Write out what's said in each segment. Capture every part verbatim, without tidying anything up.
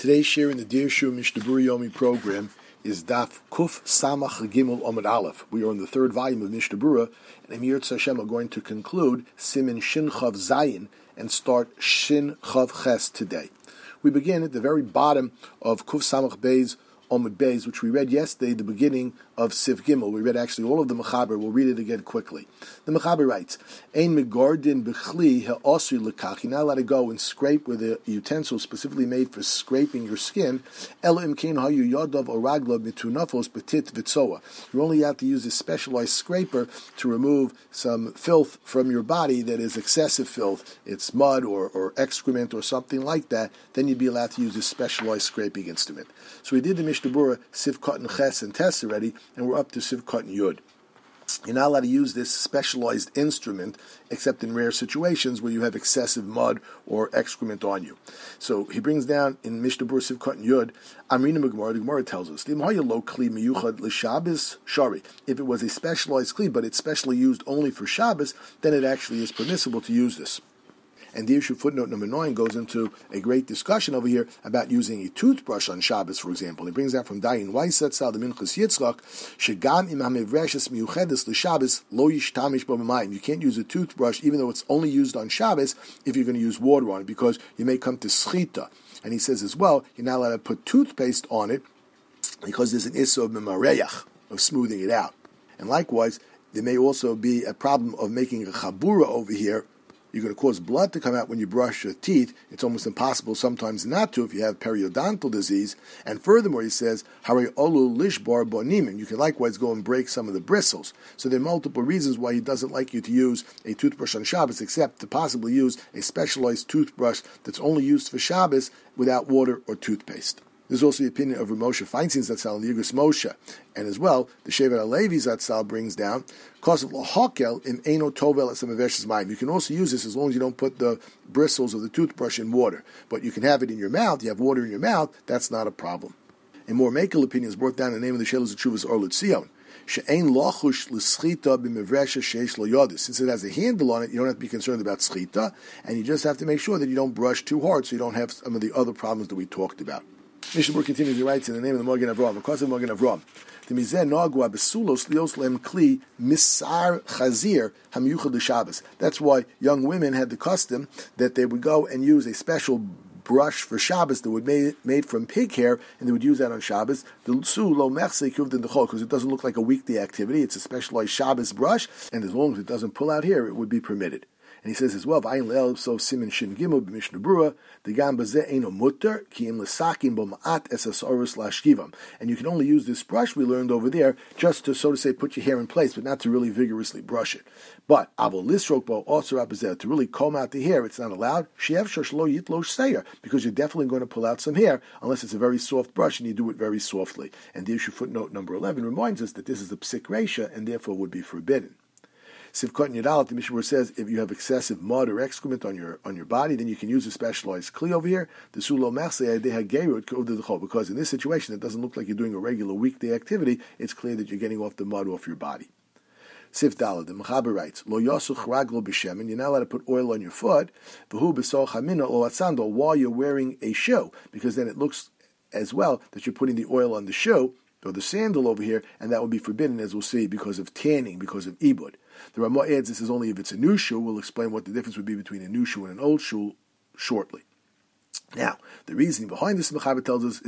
Today's share in the Dear Shur Mishnah Berurah Yomi program is Daf Kuf Samach Gimel Amud Aleph. We are in the third volume of Mishnah Berurah, and Amir Hashem are going to conclude Simin Shin Chav Zayin and start Shin Chav Ches today. We begin at the very bottom of Kuf Samach Beis Amud Beis, which we read yesterday, the beginning of Siv Gimel. We read actually all of the Mechaber. We'll read it again quickly. The Mechaber writes, Ein megardin b'chli ha'osri l'kach. You're not allowed to go and scrape with a utensil specifically made for scraping your skin. Ela imkein hayu yadav or raglav mitunafos betit vitzoa. You're only allowed to use a specialized scraper to remove some filth from your body that is excessive filth. It's mud or, or excrement or something like that. Then you'd be allowed to use a specialized scraping instrument. So we did the Mishnah Berurah Sivkot and Ches and Tes already, and we're up to Sivkot and Yud. You're not allowed to use this specialized instrument except in rare situations where you have excessive mud or excrement on you. So he brings down in Mishnah Berurah Sivkot and Yud, Amrina Gemara, the Gemara tells us, if it was a specialized kli, but it's specially used only for Shabbos, then it actually is permissible to use this. And the issue footnote number nine goes into a great discussion over here about using a toothbrush on Shabbos, for example. He brings that from Dayan Weissat Sal the Minchas Yitzchak, Shegam im hamevreshes miyuchedes l'Shabbos lo yishtamish bo b'mayim. You can't use a toothbrush even though it's only used on Shabbos if you're going to use water on it, because you may come to schita. And he says as well, you're not allowed to put toothpaste on it because there's an issur of memareyach, of smoothing it out. And likewise, there may also be a problem of making a chabura over here. You're going to cause blood to come out when you brush your teeth. It's almost impossible sometimes not to if you have periodontal disease. And furthermore, he says, Hari olu lishbar bonimin. You can likewise go and break some of the bristles. So there are multiple reasons why he doesn't like you to use a toothbrush on Shabbos, except to possibly use a specialized toothbrush that's only used for Shabbos without water or toothpaste. There's also the opinion of Ramosha Feinstein Zatzal and Yigros Moshe. And as well, the Shevet HaLevi Zatzal brings down, Kosav L'Hakel in Eino Tovel at Samavesh's Mayim. You can also use this as long as you don't put the bristles of the toothbrush in water. But you can have it in your mouth. You have water in your mouth. That's not a problem. A more Mekel opinion is brought down in the name of the Shelos of Tshuvas Or L'Tzion. She'ein lochush l'schita b'mevresha sheish lo yodis. Since it has a handle on it, you don't have to be concerned about schita, and you just have to make sure that you don't brush too hard so you don't have some of the other problems that we talked about. Mishnah Berurah continues, he writes in the name of the Magen Avraham, because of Magen Avraham, the mizeh nagua besulos lios lem kli misar chazir hamiyuchad l'Shabbos. That's why young women had the custom that they would go and use a special brush for Shabbos that would be made from pig hair, and they would use that on Shabbos. Because it doesn't look like a weekday activity. It's a specialized Shabbos brush, and as long as it doesn't pull out hair, it would be permitted. And he says as well, "V'ayin le'el so simin shin gimel b'mishnah berurah the gam bazeh eino mutter ki im lesakin bo ma'at es asorus lashkivam." And you can only use this brush we learned over there just to, so to say, put your hair in place, but not to really vigorously brush it. But avol lisrok bo osur abazeh, to really comb out the hair, it's not allowed. She'ev shlo yitlo seir, because you're definitely going to pull out some hair unless it's a very soft brush and you do it very softly. And the issue footnote number eleven reminds us that this is a psik reisha and therefore would be forbidden. Sivkot and Yadalat, the Mishnah says, if you have excessive mud or excrement on your on your body, then you can use a specialized kli over here, the sulo machse deha gerut k'uvdei, because in this situation it doesn't look like you're doing a regular weekday activity. It's clear that you're getting off the mud off your body. Sif Dalad, the Mechaber writes, Lo yasuch raglo b'shemen, you're not allowed to put oil on your foot, v'hu b'soch hamina lo atzando, while you're wearing a shoe, because then it looks as well that you're putting the oil on the shoe, or the sandal over here, and that would be forbidden, as we'll see, because of tanning, because of ibud. The Ramah adds this is only if it's a new shoe. We'll explain what the difference would be between a new shoe and an old shoe shortly. Now, the reasoning behind this, Mechaber tells us,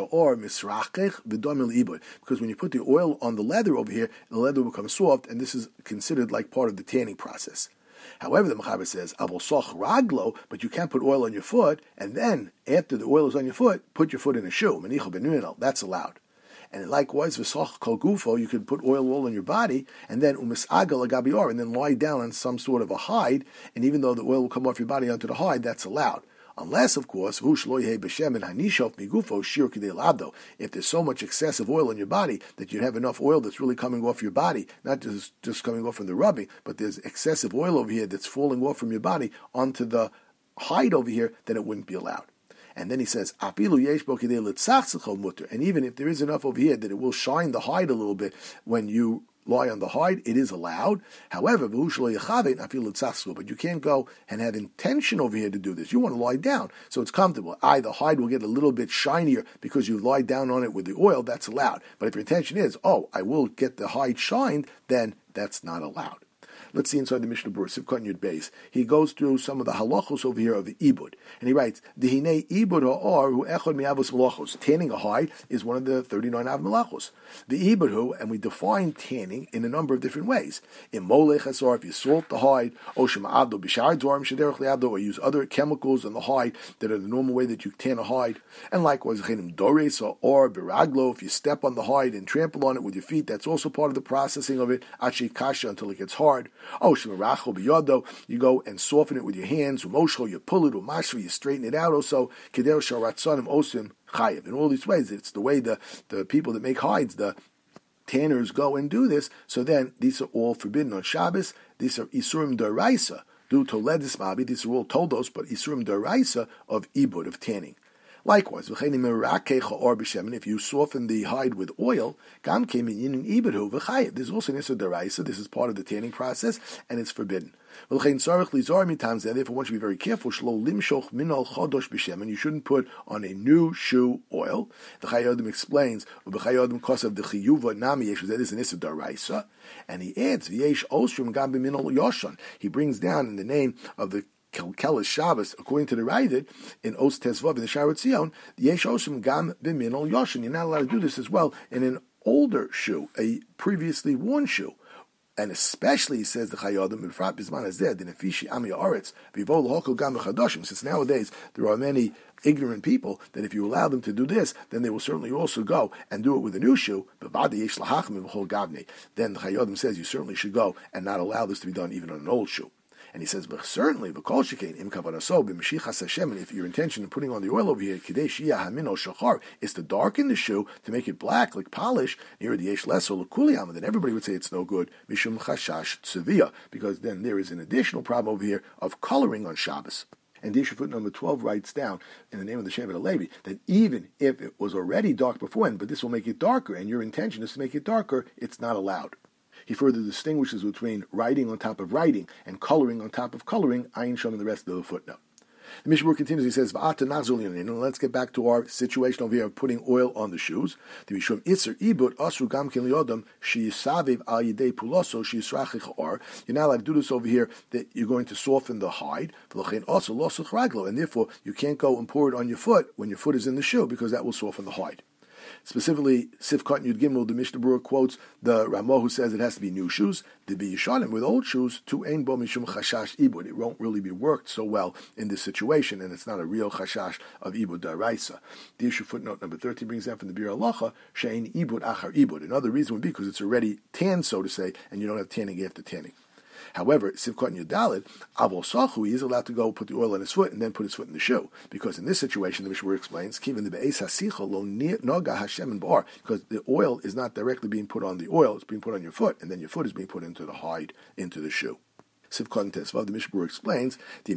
because when you put the oil on the leather over here, the leather will become soft, and this is considered like part of the tanning process. However, the Mechaber says, Avol raglo, but you can't put oil on your foot, and then, after the oil is on your foot, put your foot in a shoe. That's allowed. And likewise, v'soch kol gufo, you could put oil all on your body, and then umis'agal agabior, and then lie down on some sort of a hide, and even though the oil will come off your body onto the hide, that's allowed. Unless, of course, if there's so much excessive oil in your body that you have enough oil that's really coming off your body, not just, just coming off from the rubbing, but there's excessive oil over here that's falling off from your body onto the hide over here, then it wouldn't be allowed. And then he says, and even if there is enough over here that it will shine the hide a little bit when you lie on the hide, it is allowed. However, but you can't go and have intention over here to do this. You want to lie down, so it's comfortable. I, the hide will get a little bit shinier because you lie down on it with the oil, that's allowed. But if your intention is, oh, I will get the hide shined, then that's not allowed. Let's see inside the Mishnah Berurah, Sivkot Yud Beis. He goes through some of the halachos over here of the ibud, and he writes, "Dehine ibud ha'or hu echad mi'avos malachos." Tanning a hide is one of the thirty-nine av malachos. The ibud hu, and we define tanning in a number of different ways. In molech hasor, if you salt the hide, o shema'ado b'shar dvarim shederech li'ado, or use other chemicals on the hide that are the normal way that you tan a hide. And likewise, chenim dores or biraglo, if you step on the hide and trample on it with your feet, that's also part of the processing of it. Achi kasha, until it gets hard. Oh, shemaracho biyado, you go and soften it with your hands. Umosho, you pull it. Umashva, you straighten it out. Also, keder sharatzanim osim chayev. In all these ways, it's the way the, the people that make hides, the tanners, go and do this. So then, these are all forbidden on Shabbos. These are isurim daraisa. Do toledis mabi. These are all toldos, but isurim daraisa of ibud, of tanning. Likewise, if you soften the hide with oil, there's also an issur deraisa. This is part of the tanning process, and it's forbidden. Therefore, one should be very careful. And you shouldn't put on a new shoe oil. The Chayodim explains, that is an issur deraisa, and he adds, he brings down in the name of the Kelkelis Shabbos, according to the Raidid, in Os Tesvav in the Shaarei Tzion, Yesh Osim Gam B'Minol Yoshin. You're not allowed to do this as well in an older shoe, a previously worn shoe. And especially, he says, the Chayodim, B'Frat B'Zman Hazeh, D'Nefishi Ami Haaretz, V'Yivol L'Hokol Gam B'Chadoshim. Since nowadays, there are many ignorant people that if you allow them to do this, then they will certainly also go and do it with a new shoe. Then the Chayodim says you certainly should go and not allow this to be done even on an old shoe. And he says, but certainly, if your intention in putting on the oil over here is to darken the shoe, to make it black, like polish, then everybody would say it's no good, because then there is an additional problem over here of coloring on Shabbos. And Disha foot number twelve writes down, in the name of the Shevet HaLevi, that even if it was already dark beforehand, but this will make it darker, and your intention is to make it darker, it's not allowed. He further distinguishes between writing on top of writing and coloring on top of coloring, Ayin Shom in the rest of the footnote. The Mishnah Berurah continues, he says, and let's get back to our situation over here of putting oil on the shoes. You're not allowed to do this over here, that you're going to soften the hide, and therefore you can't go and pour it on your foot when your foot is in the shoe, because that will soften the hide. Specifically, Sivkot Yud Gimel, the Mishnah Berurah quotes the Ramah who says it has to be new shoes. To be Yishanim, with old shoes, to Ein Bo Mishum Chashash Ibud. It won't really be worked so well in this situation, and it's not a real Chashash of Ibud Daraisa. The issue footnote number thirteen brings down from the Bir Halacha, Shein Ibud Achar Ibud. Another reason would be because it's already tanned, so to say, and you don't have tanning after tanning. However, Sivkot Yudalid, Avol Sachu, he is allowed to go put the oil on his foot and then put his foot in the shoe. Because in this situation, the Mishnah explains, Kivin the Be'ez HaSicha lo noga Hashem and Bar, because the oil is not directly being put on the oil, it's being put on your foot, and then your foot is being put into the hide, into the shoe. Sivkot Tesvav, the Mishnah explains,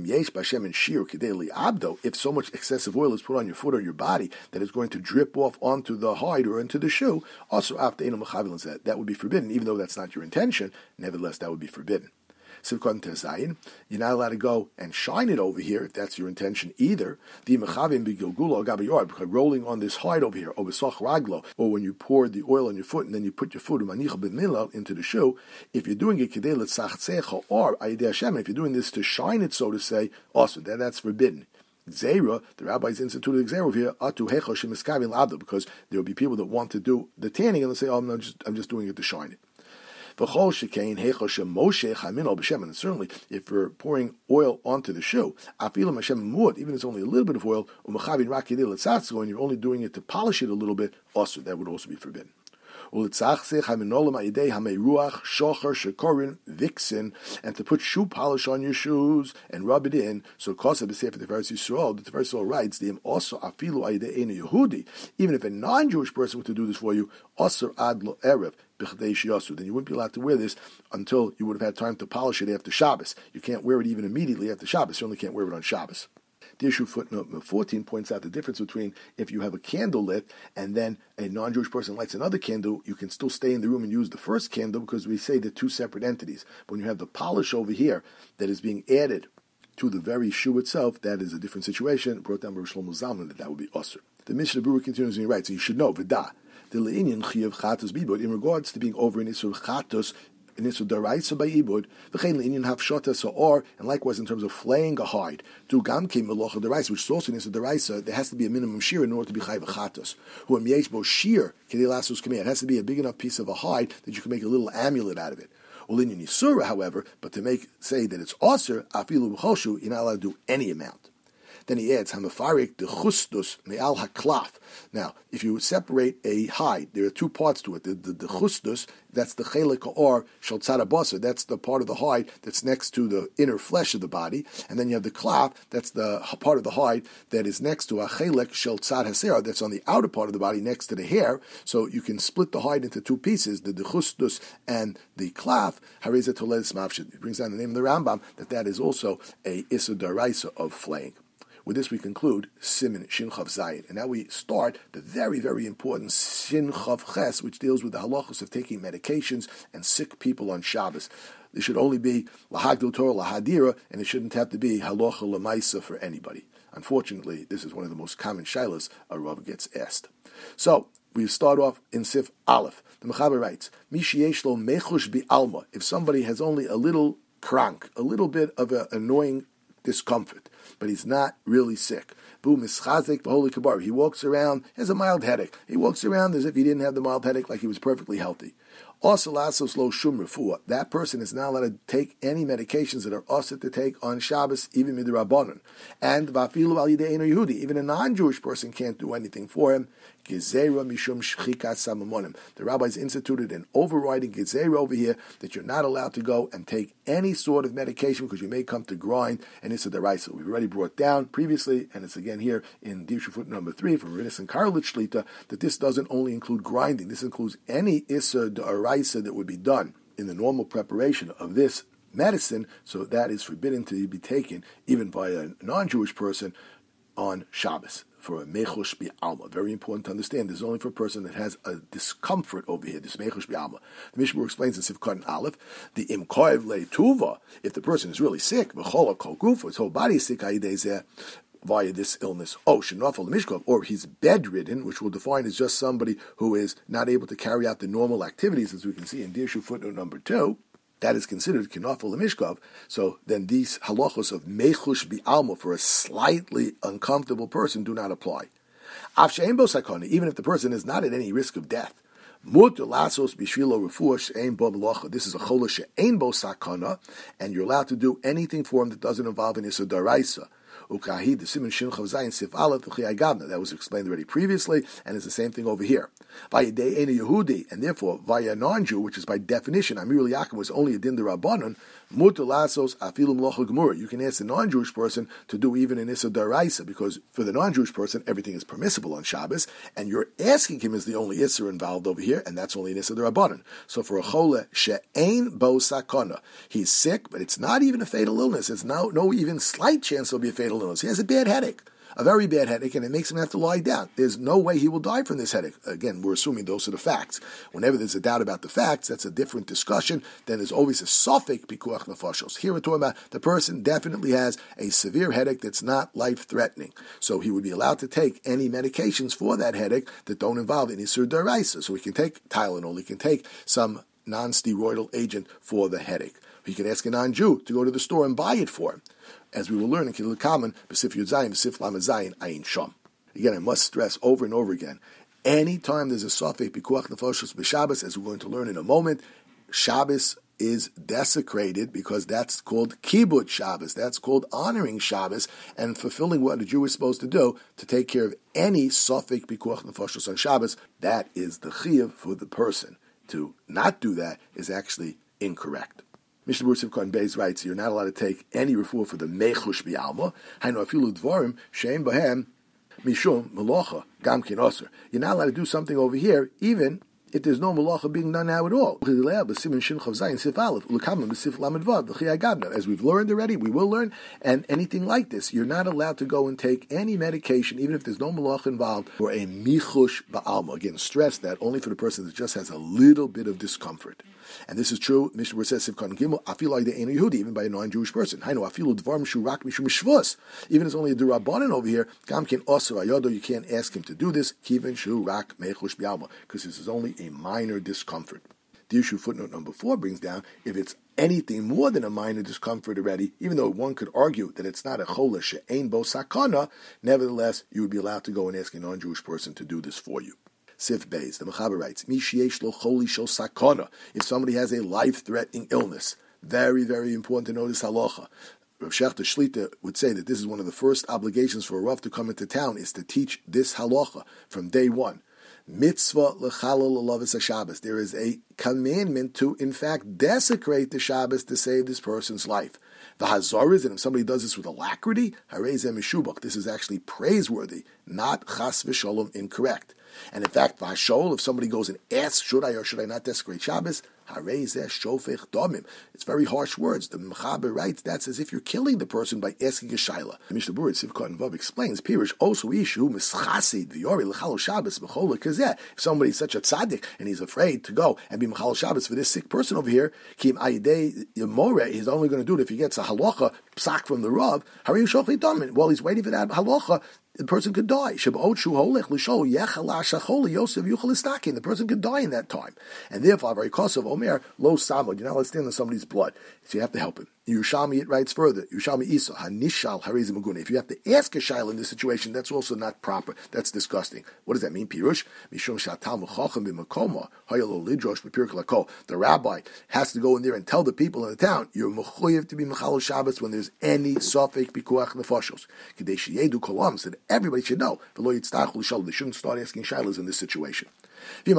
if so much excessive oil is put on your foot or your body that is going to drip off onto the hide or into the shoe, also that would be forbidden, even though that's not your intention, nevertheless that would be forbidden. Sivkot Tezayin, you're not allowed to go and shine it over here if that's your intention either. The mechavim b'gilgulo gabayard, because rolling on this hide over here, or b'soch raglo, or when you pour the oil on your foot and then you put your foot umanicha b'milal into the shoe. If you're doing it kedei l'tzachzecha or ayidei Hashem, if you're doing this to shine it, so to say, also then that's forbidden. Zera, the rabbis instituted Zera over here, atu hecha shemiskavin l'abdo, because there will be people that want to do the tanning and they'll say, oh, I'm just, I'm just doing it to shine it. And certainly, if you're pouring oil onto the shoe, even if it's only a little bit of oil, and you're only doing it to polish it a little bit, also that would also be forbidden. And to put shoe polish on your shoes and rub it in. So Kosa B'Sefer Tiferes Yisrael, the Tiferes Yisrael writes, "Them also afilu aidei ena Yehudi." Even if a non-Jewish person were to do this for you, also ad lo erev b'chdei shiyasu, then you wouldn't be allowed to wear this until you would have had time to polish it after Shabbos. You can't wear it even immediately after Shabbos. You only can't wear it on Shabbos. The issue footnote fourteen points out the difference between if you have a candle lit and then a non-Jewish person lights another candle, you can still stay in the room and use the first candle because we say they're two separate entities. When you have the polish over here that is being added to the very shoe itself, that is a different situation. Brought down by Shlomo Zalman that that would be usher. The Mishnah Berurah continues and he writes, so you should know, V'da, the le'inyan chiyav chatos b'ibud, in regards to being over in Isur chatos, in Isur daraisa by ibud, v'chein le'inyan hafshata sa'or, and likewise in terms of flaying a hide, to gamkim melocha daraisa, which is also in Isur daraisa, there has to be a minimum shear in order to be chayv chatos. Who am yesh bo shear, kedei lasus kameh, it has to be a big enough piece of a hide that you can make a little amulet out of it. Ulinyan yisura, however, but to make, say that it's osir, afilu b'choshu, you're not allowed to do any amount. Then he adds, hamafarik de chustus me'al haklaf. Now, if you separate a hide, there are two parts to it. The, the, the chustus, that's the chelik or shel tzad basar, that's the part of the hide that's next to the inner flesh of the body. And then you have the klaf, that's the part of the hide that is next to a chelik shel tzad hasera, that's on the outer part of the body next to the hair. So you can split the hide into two pieces, the, the chustus and the klaf. Hareza toledes mavshid. It brings down the name of the Rambam that that is also a issa daraisa of flaying. With this, we conclude Siman Shin Chav Zayin, and now we start the very, very important Shin Chav Ches, which deals with the halachos of taking medications and sick people on Shabbos. This should only be lahagdil Torah lahadira, and it shouldn't have to be halacha lemaisa for anybody. Unfortunately, this is one of the most common shilas a Rav gets asked. So we start off in Sif Aleph. The Mechaber writes, Mishi yesh lo mechush bi alma. If somebody has only a little crank, a little bit of an annoying discomfort, but he's not really sick. Boom, mischazik v'holy kabar. He walks around, has a mild headache. He walks around as if he didn't have the mild headache, like he was perfectly healthy. Also, lasos lo shum refuah. That person is not allowed to take any medications that are also to take on Shabbos, even midrabanan. And vafilu al yidei eno Yehudi. Even a non-Jewish person can't do anything for him. Gezerah mishum shchikat samamonim. The rabbis instituted an overriding gezerah over here that you're not allowed to go and take any sort of medication because you may come to grind, and it's a deraisa. We've already brought down previously, and it's again here in Dirshu foot number three from Rinus and Karlich Shlita, that this doesn't only include grinding. This includes any issa deraisa that would be done in the normal preparation of this medicine, so that is forbidden to be taken even by a non-Jewish person on Shabbos. For a mechush bi'alma. Very important to understand. This is only for a person that has a discomfort over here, this mechush bi'alma. The Mishnah explains in Sivkot and Aleph, the imkoev le'tuva, if the person is really sick, v'chola kol gufa, his whole body is sick, via this illness, oh, shenafal mishkov, or he's bedridden, which we'll define as just somebody who is not able to carry out the normal activities, as we can see in Dirshu footnote number two. That is considered kinafel lemishkav. So then these halachos of mechush bi'alma for a slightly uncomfortable person do not apply. Av she'ein bo sakana, even if the person is not at any risk of death. Mutar lasos bishvilo refuah she'ein bo melacha. This is a chola she'ein bo sakana, and you're allowed to do anything for him that doesn't involve an issa daraisa. Ukahid the Siman Shin Chav Zayin Sif Aleph L'Chiyai Gavna. That was explained already previously, and it's the same thing over here. Vaya Dei Ena Yehudi, and therefore via non-Jew, which is by definition Amirul Yaakov was only a din derabanan. Mutar lasos afilu melacha gemura. You can ask the non-Jewish person to do even an issa daraisa, because for the non-Jewish person everything is permissible on Shabbos, and you're asking him is the only issa involved over here, and that's only an issa derabanan. So for a chole she'ein bo sakana, he's sick, but it's not even a fatal illness. It's no no even slight chance it'll be a fatal illness. He has a bad headache, a very bad headache, and it makes him have to lie down. There's no way he will die from this headache. Again, we're assuming those are the facts. Whenever there's a doubt about the facts, that's a different discussion. Then there's always a suffix pikuach nefashos. Here we're talking about the person definitely has a severe headache that's not life-threatening. So he would be allowed to take any medications for that headache that don't involve any isur daraisa. So he can take Tylenol, he can take some non-steroidal agent for the headache. He could ask a non-Jew to go to the store and buy it for him. As we will learn in Kilul Kaman, B'Sif Yud Zayin, B'Sif Lamed Zayin, Ayin Sham. Again, I must stress over and over again, anytime there's a Safek Pikuach Nefashos B'Shabbos, as we're going to learn in a moment, Shabbos is desecrated because that's called Kibbutz Shabbos. That's called honoring Shabbos and fulfilling what a Jew is supposed to do to take care of any Safek Pikuach Nefashos on Shabbos. That is the Chiyuv for the person. To not do that is actually incorrect. Mishnah Berurah Sivkot Beis writes, you're not allowed to take any refuah for the mechush bi'alma. Hainu afilu dvarim she'ein bahem mishum melocha gam kin osur. You're not allowed to do something over here, even if there's no malacha being done now at all. As we've learned already, we will learn, and anything like this, you're not allowed to go and take any medication, even if there's no malacha involved, for a michush ba'alma. Again, stress that only for the person that just has a little bit of discomfort. And this is true, Mishnah says, even by a non-Jewish person. Even if it's only a durabanan over here, you can't ask him to do this, because this is only a minor discomfort. The issue footnote number four brings down, if it's anything more than a minor discomfort already, even though one could argue that it's not a chola she'ein bo sakana, nevertheless, you would be allowed to go and ask a non-Jewish person to do this for you. Sif Beis, the Mechaber writes, Mi sheyesh lo choli shel sakana, if somebody has a life-threatening illness, very, very important to know this halacha. Rav Shechter Shlita would say that this is one of the first obligations for a Rav to come into town, is to teach this halacha from day one. Mitzvah lechalal alavis haShabbos. There is a commandment to, in fact, desecrate the Shabbos to save this person's life. The Hazar is, and if somebody does this with alacrity, harei zeh mishubach. This is actually praiseworthy, not chas v'sholom incorrect. And in fact, v'hashol, if somebody goes and asks, should I or should I not desecrate Shabbos? Harei zeh shofech damim. It's very harsh words. The Mechaber writes that's as if you're killing the person by asking a shaila. The Mishnah Berurah Sivkot and Vav explains, Pirish also ishu mischasid v'yori l'chalo Shabbos b'chola kazeh. If somebody's such a tzaddik and he's afraid to go and be mechal Shabbos for this sick person over here, kim ayidei yomore, he's only going to do it if he gets a halacha psak from the Rav. Harei shofech damim. While he's waiting for that halacha, the person could die. The person could die in that time. And therefore, very cause of Omer, lo samod, you're not allowed to stand on somebody's blood. So you have to help him. Yerushalmi, it writes further, Yerushalmi Isa, Hanishal Harizim Maguna. If you have to ask a shaila in this situation, that's also not proper. That's disgusting. What does that mean, Pirush? Mishum Shatal Mechachim B'Makoma, Hayalo Lidrosh B'Pirk Lako. The rabbi has to go in there and tell the people in the town, you're mechuyev to be Mechal Shabbos when there's any Sofek Pikuach Nefashos. Kadei Sheyedu Kolam, so that everybody should know. They shouldn't start asking shailas in this situation. If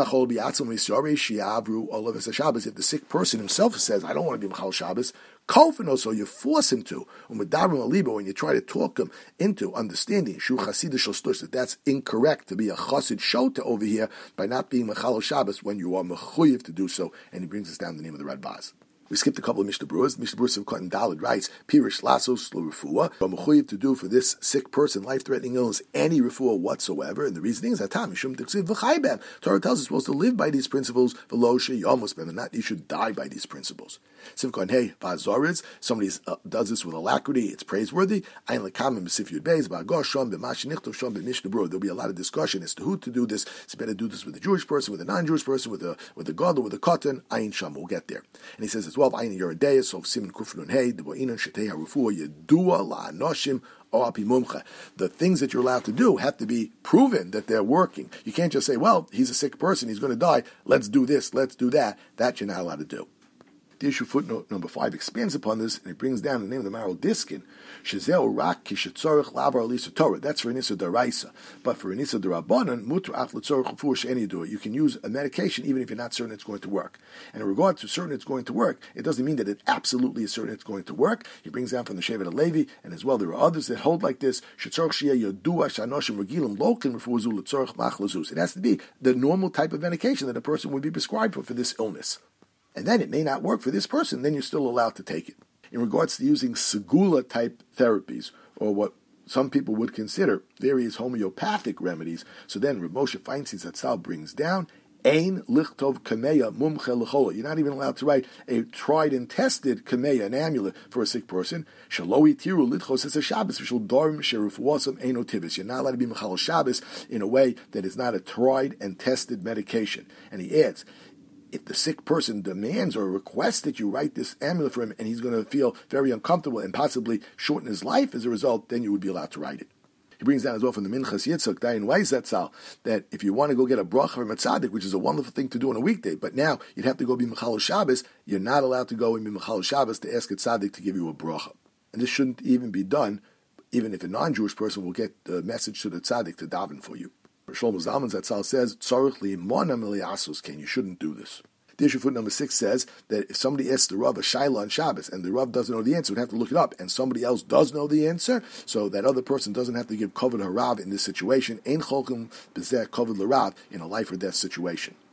the sick person himself says, I don't want to be Mechal Shabbos, Kofino, so you force him to, when you try to talk him into understanding that that's incorrect to be a chassid shota over here by not being Mechal Shabbos when you are mechuyev to do so, and he brings us down the name of the Radbaz. We skipped a couple of Mishnah Berurahs. Mishnah Berurah Sivkot and Daled writes, Pirish lasos lo refuah, but mechuyev to do for this sick person, life-threatening illness, any refuah whatsoever. And the reasoning is that Mishum Tiksiv v'chaybem. Torah tells us we're supposed to live by these principles, v'lo she'yamos bem, and not you should die by these principles. Sivkot and hey, v'azoriz, somebody uh, does this with alacrity, it's praiseworthy. Ayin lekamim b'sif yud beis, b'agosh shom, b'mash nichtov shom, b'mishnah Berurah. There'll be a lot of discussion as to who to do this. It's better to do this with a Jewish person, with a non-Jewish person, with a with a gadol, with a katan. Ayin shom, we'll get there. And he says as well, Ayin Yeridei, so Simon Kufnun Hey, the Boinan Shetei Harufua Yedua La Anoshim O Api Mumcha. The things that you're allowed to do have to be proven that they're working. You can't just say, well, he's a sick person, he's going to die, let's do this, let's do that. That you're not allowed to do. The issue footnote number five expands upon this, and it brings down the name of the Maral Diskin. Shezeu rak kishetzorich lavar alisa Torah. That's for Inisa Daraisa. But for Inisa Darabanan, mutar af letzorich lefush any do it. You can use a medication even if you're not certain it's going to work. And in regard to certain it's going to work, it doesn't mean that it absolutely is certain it's going to work. He brings down from the Shevet HaLevi, and as well there are others that hold like this. Shetzorich sheyeh yodua shanoshim regilim lokin refuazu letzorich machlazus. It has to be the normal type of medication that a person would be prescribed for for this illness. And then it may not work for this person, then you're still allowed to take it. In regards to using segula-type therapies, or what some people would consider various homeopathic remedies, so then Rav Moshe Feinstein Zatzal brings down, Ein lichtov kameya mumche lechola. You're not even allowed to write a tried and tested kameya, an amulet for a sick person. Shaloi tiru litchos es a Shabbos v'shul dorm sherufuasam eino tivis. You're not allowed to be mechal Shabbos in a way that is not a tried and tested medication. And he adds, if the sick person demands or requests that you write this amulet for him and he's going to feel very uncomfortable and possibly shorten his life as a result, then you would be allowed to write it. He brings down as well from the Minchas Yitzchak, Dayan Weiss Zatzal, that if you want to go get a bracha from a tzaddik, which is a wonderful thing to do on a weekday, but now you'd have to go be Mechal Shabbos, you're not allowed to go and be Mechal Shabbos to ask a tzaddik to give you a bracha. And this shouldn't even be done, even if a non-Jewish person will get the message to the tzaddik to daven for you. Shlomo Zalman Zatzal says, Tzarich li'mona miliasus ken, you shouldn't do this. The issue foot number six says that if somebody asks the Rav a shaila on Shabbos and the Rav doesn't know the answer, we'd have to look it up, and somebody else does know the answer, so that other person doesn't have to give kavod harav in this situation. Ein cholkim b'zeh kavod l'rav in a life or death situation.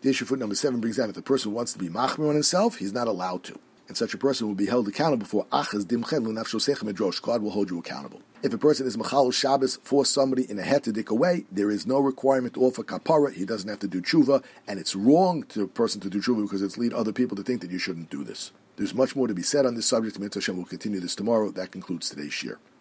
The issue footnote number seven brings out if the person wants to be machmir on himself, he's not allowed to. And such a person will be held accountable for achas dimchen l'nafsho sechem edrosh. God will hold you accountable. If a person is machal Shabbos for somebody in a hetadik way, there is no requirement to offer kapara. He doesn't have to do tshuva, and it's wrong to a person to do tshuva because it's lead other people to think that you shouldn't do this. There's much more to be said on this subject. Mitzvah Hashem will continue this tomorrow. That concludes today's shir.